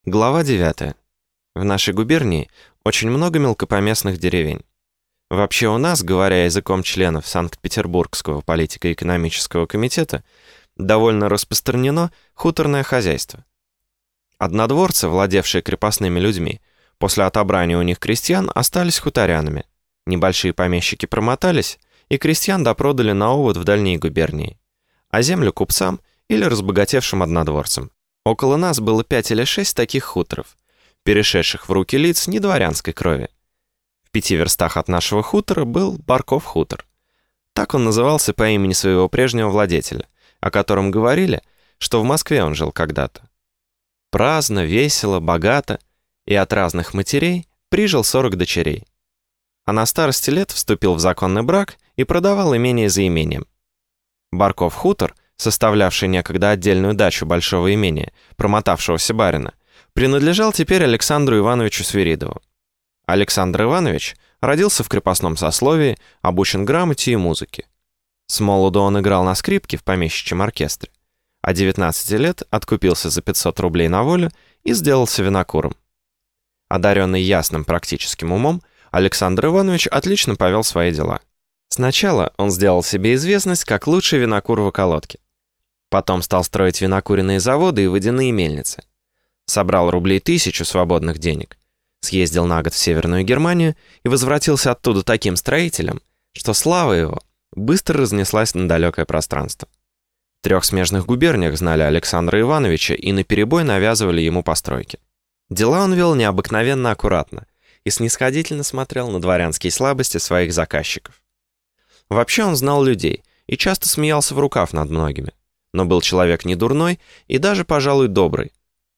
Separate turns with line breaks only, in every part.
Глава 9. В нашей губернии очень много мелкопоместных деревень. Вообще у нас, говоря языком членов Санкт-Петербургского политико-экономического комитета, довольно распространено хуторное хозяйство. Однодворцы, владевшие крепостными людьми, после отобрания у них крестьян остались хуторянами. Небольшие помещики промотались, и крестьян допродали на овод в дальние губернии, а землю купцам или разбогатевшим однодворцам. Около нас было 5 или 6 таких хуторов, перешедших в руки лиц недворянской крови. В 5 верстах от нашего хутора был Барков хутор. Так он назывался по имени своего прежнего владетеля, о котором говорили, что в Москве он жил когда-то. Праздно, весело, богато, и от разных матерей прижил 40 дочерей. А на старости лет вступил в законный брак и продавал имение за имением. Барков хутор, составлявший некогда отдельную дачу большого имения, промотавшегося барина, принадлежал теперь Александру Ивановичу Свиридову. Александр Иванович родился в крепостном сословии, обучен грамоте и музыке. С молоду он играл на скрипке в помещичьем оркестре, а 19 лет откупился за 500 рублей на волю и сделался винокуром. Одаренный ясным практическим умом, Александр Иванович отлично повел свои дела. Сначала он сделал себе известность как лучший винокур в околотке. Потом стал строить винокуренные заводы и водяные мельницы. Собрал рублей 1000 свободных денег. Съездил на год в Северную Германию и возвратился оттуда таким строителем, что слава его быстро разнеслась на далекое пространство. В 3 смежных губерниях знали Александра Ивановича и наперебой навязывали ему постройки. Дела он вел необыкновенно аккуратно и снисходительно смотрел на дворянские слабости своих заказчиков. Вообще он знал людей и часто смеялся в рукав над многими, но был человек не дурной и даже, пожалуй, добрый.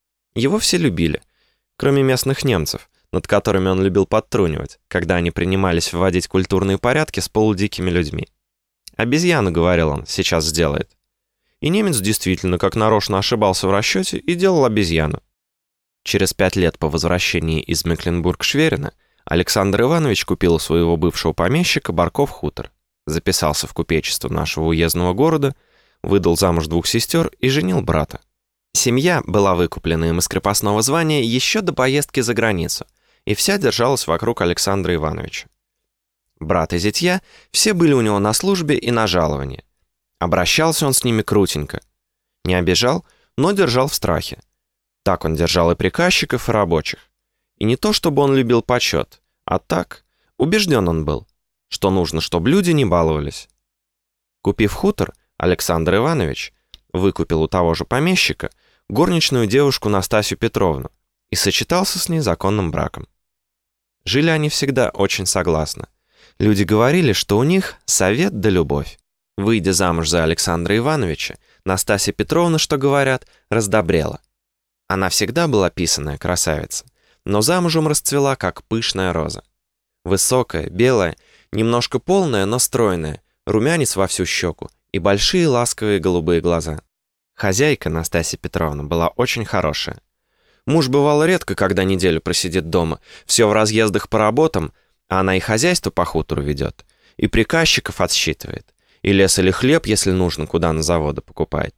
Его все любили, кроме местных немцев, над которыми он любил подтрунивать, когда они принимались вводить культурные порядки с полудикими людьми. «Обезьяну», — говорил он, — «сейчас сделает». И немец действительно как нарочно ошибался в расчете и делал обезьяну. Через 5 лет по возвращении из Мекленбург-Шверина Александр Иванович купил у своего бывшего помещика Барков хутор, записался в купечество нашего уездного города, выдал замуж 2 сестер и женил брата. Семья была выкуплена им из крепостного звания еще до поездки за границу, и вся держалась вокруг Александра Ивановича. Брат и зятья все были у него на службе и на жаловании. Обращался он с ними крутенько. Не обижал, но держал в страхе. Так он держал и приказчиков, и рабочих. И не то, чтобы он любил почет, а так, убежден он был, что нужно, чтобы люди не баловались. Купив хутор, Александр Иванович выкупил у того же помещика горничную девушку Настасью Петровну и сочетался с ней законным браком. Жили они всегда очень согласно. Люди говорили, что у них совет да любовь. Выйдя замуж за Александра Ивановича, Настасья Петровна, что говорят, раздобрела. Она всегда была писаная красавица, но замужем расцвела, как пышная роза. Высокая, белая, немножко полная, но стройная, румянец во всю щеку и большие ласковые голубые глаза. Хозяйка Настасья Петровна была очень хорошая. Муж бывал редко, когда неделю просидит дома, все в разъездах по работам, а она и хозяйство по хутору ведет, и приказчиков отсчитывает, и лес или хлеб, если нужно, куда на заводы покупает.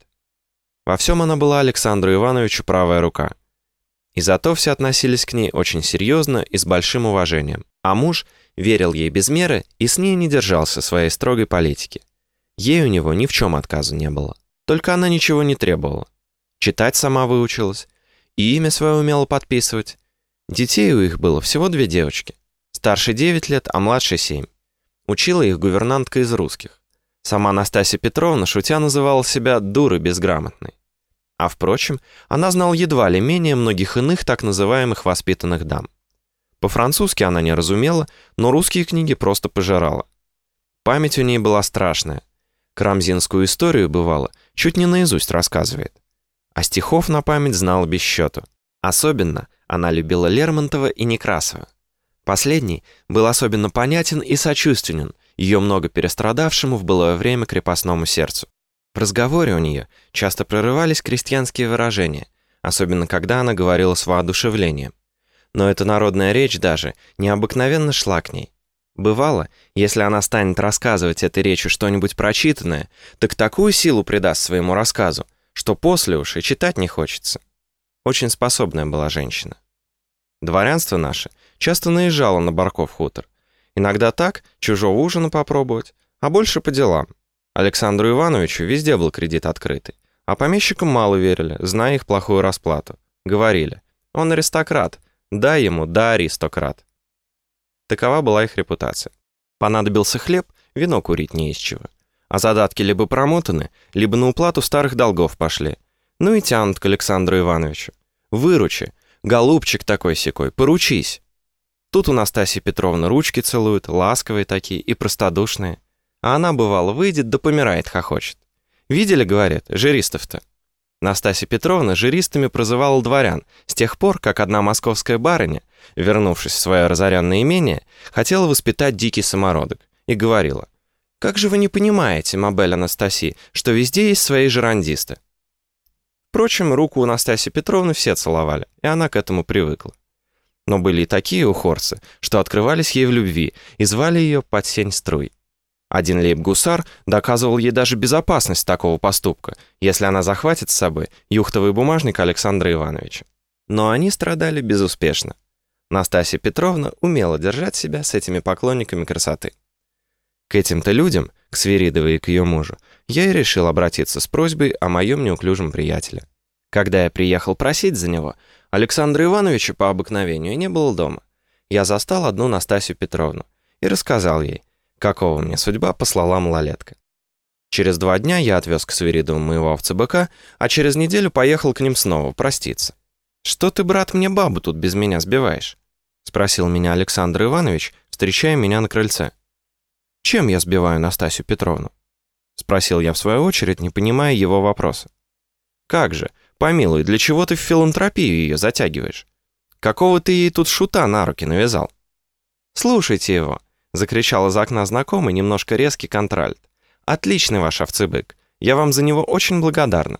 Во всем она была Александру Ивановичу правая рука. И зато все относились к ней очень серьезно и с большим уважением, а муж верил ей без меры и с ней не держался своей строгой политики. Ей у него ни в чем отказа не было. Только она ничего не требовала. Читать сама выучилась, и имя свое умела подписывать. Детей у их было всего 2 девочки. Старшей 9 лет, а младшей 7. Учила их гувернантка из русских. Сама Настасья Петровна, шутя, называла себя «дурой безграмотной». А, впрочем, она знала едва ли менее многих иных так называемых воспитанных дам. По-французски она не разумела, но русские книги просто пожирала. Память у ней была страшная. Карамзинскую историю, бывало, чуть не наизусть рассказывает. А стихов на память знала без счету. Особенно она любила Лермонтова и Некрасова. Последний был особенно понятен и сочувственен ее много перестрадавшему в былое время крепостному сердцу. В разговоре у нее часто прорывались крестьянские выражения, особенно когда она говорила с воодушевлением. Но эта народная речь даже необыкновенно шла к ней. Бывало, если она станет рассказывать этой речью что-нибудь прочитанное, так такую силу придаст своему рассказу, что после уж и читать не хочется. Очень способная была женщина. Дворянство наше часто наезжало на Барков хутор. Иногда так, чужого ужина попробовать, а больше по делам. Александру Ивановичу везде был кредит открытый, а помещикам мало верили, зная их плохую расплату. Говорили: он аристократ, дай ему, да аристократ. Такова была их репутация. Понадобился хлеб, вино курить не из чего. А задатки либо промотаны, либо на уплату старых долгов пошли. Ну и тянут к Александру Ивановичу. Выручи, голубчик такой-сякой, поручись. Тут у Настасьи Петровны ручки целуют, ласковые такие и простодушные. А она, бывало, выйдет да помирает, хохочет. Видели, говорят, жиристов-то? Настасья Петровна жиристами прозывала дворян с тех пор, как одна московская барыня, вернувшись в свое разоренное имение, хотела воспитать дикий самородок и говорила: «Как же вы не понимаете, мабель Анастасия, что везде есть свои жерандисты?» Впрочем, руку у Настасьи Петровны все целовали, и она к этому привыкла. Но были и такие ухорцы, что открывались ей в любви и звали ее под сень струй. Один лейб-гусар доказывал ей даже безопасность такого поступка, если она захватит с собой юхтовый бумажник Александра Ивановича. Но они страдали безуспешно. Настасья Петровна умела держать себя с этими поклонниками красоты. К этим-то людям, к Свиридовой и к ее мужу, я и решил обратиться с просьбой о моем неуклюжем приятеле. Когда я приехал просить за него, Александра Ивановича по обыкновению не было дома. Я застал одну Настасью Петровну и рассказал ей, какого мне судьба послала малолетка. Через 2 дня я отвез к Свиридовым моего овца-быка, а через неделю поехал к ним снова проститься. «Что ты, брат, мне бабу тут без меня сбиваешь?» — спросил меня Александр Иванович, встречая меня на крыльце. «Чем я сбиваю Настасью Петровну?» — спросил я в свою очередь, не понимая его вопроса. «Как же, помилуй, для чего ты в филантропию ее затягиваешь? Какого ты ей тут шута на руки навязал?» «Слушайте его!» — закричал из окна знакомый, немножко резкий контральт. «Отличный ваш овцебык. Я вам за него очень благодарна».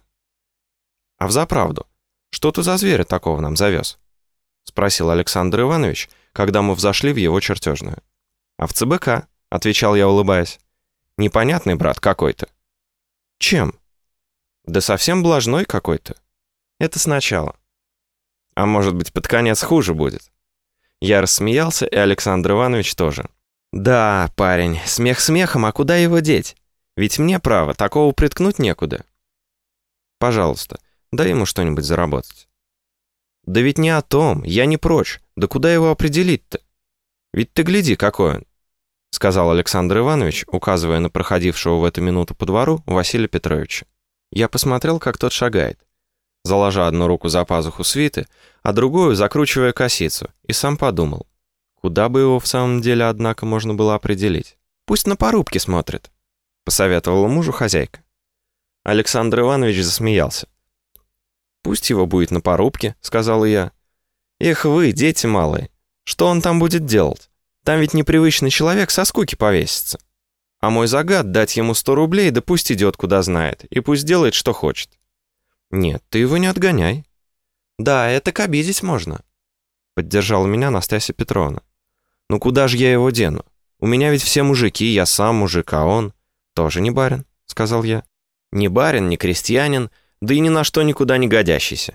«А взаправду, что ты за зверя такого нам завез?» — спросил Александр Иванович, когда мы взошли в его чертежную. «Овцебыка», — отвечал я, улыбаясь. «Непонятный брат какой-то». «Чем?» «Да совсем блажной какой-то». «Это сначала». «А может быть, под конец хуже будет?» Я рассмеялся, и Александр Иванович тоже. «Да, парень, смех смехом, а куда его деть? Ведь мне, право, такого приткнуть некуда». «Пожалуйста, дай ему что-нибудь заработать». «Да ведь не о том, я не прочь. Да куда его определить-то? Ведь ты гляди, какой он», — сказал Александр Иванович, указывая на проходившего в эту минуту по двору Василия Петровича. Я посмотрел, как тот шагает, заложа одну руку за пазуху свиты, а другую закручивая косицу, и сам подумал, куда бы его в самом деле, однако, можно было определить. «Пусть на порубке смотрит», — посоветовала мужу хозяйка. Александр Иванович засмеялся. «Пусть его будет на порубке», — сказал я. «Эх вы, дети малые, что он там будет делать? Там ведь непривычный человек со скуки повесится. А мой загад дать ему 100 рублей, да пусть идет куда знает, и пусть делает, что хочет». «Нет, ты его не отгоняй». «Да, это к обидеть можно», — поддержала меня Настасья Петровна. «Ну куда же я его дену? У меня ведь все мужики, я сам мужик, а он...» «Тоже не барин», — сказал я. «Не барин, не крестьянин, да и ни на что никуда не годящийся».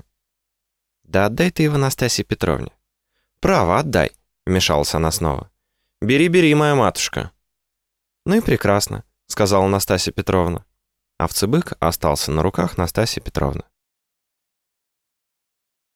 «Да отдай ты его Настасье Петровне». «Право, отдай», — вмешалась она снова. «Бери, бери, моя матушка». «Ну и прекрасно», — сказала Настасья Петровна. Овцебык остался на руках Настасьи Петровны.